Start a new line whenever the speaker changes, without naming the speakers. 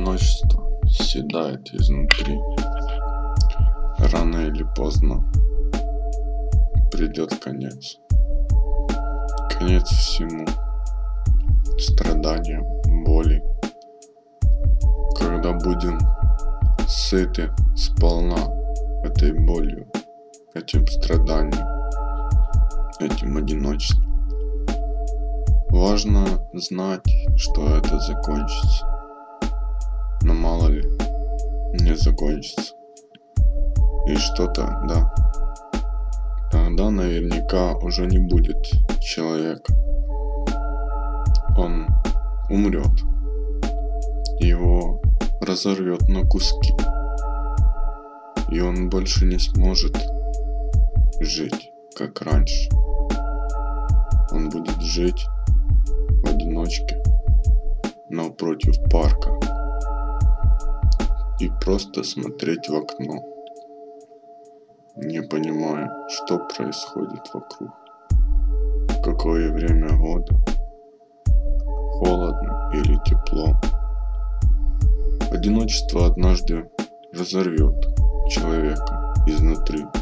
одиночество съедает изнутри. Рано или поздно придет конец. Конец всему. Страданиям, боли. Когда будем сыты сполна этой болью, этим страданием, этим одиночеством. Важно знать, что это закончится. Но мало ли, не закончится. И что тогда? Тогда наверняка уже не будет человека. Он умрет. Его разорвет на куски. И он больше не сможет жить, как раньше. Он будет жить в одиночке напротив парка и просто смотреть в окно, не понимая, что происходит вокруг, какое время года, холодно или тепло. Одиночество однажды разорвет человека изнутри.